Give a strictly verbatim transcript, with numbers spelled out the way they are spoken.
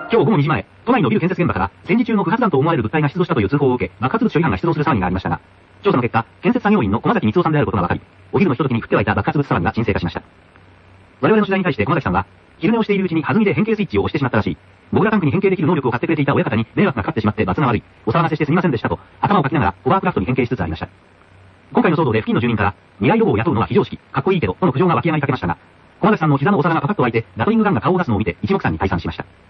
今日午後にじまえ、都内のビル建設現場から戦時中の不発弾と思われる物体が出動したという通報を受け、爆発物処理班が出動する騒ぎがありましたが、調査の結果、建設作業員の駒崎光夫さんであることが分かり、お昼のひとときに降って湧いた爆発物騒ぎが沈静化しました。我々の取材に対して駒崎さんは、昼寝をしているうちに弾みで変形スイッチを押してしまったらしい。ボイラータンクに変形できる能力を買ってくれていた親方に迷惑がかかってしまって罰が悪い。お騒がせしてすみませんでしたと、頭をかきながらホバークラフトに変形しつつありました。今回の騒動で付近の住民から、未来ロボを雇うのは非常識、かっこいいけど、との苦情が湧き上がりかけましたが、駒崎さんの膝のお皿がパカッと開いて、ラトリングガンが顔を出すのを見て一目散に退散しました。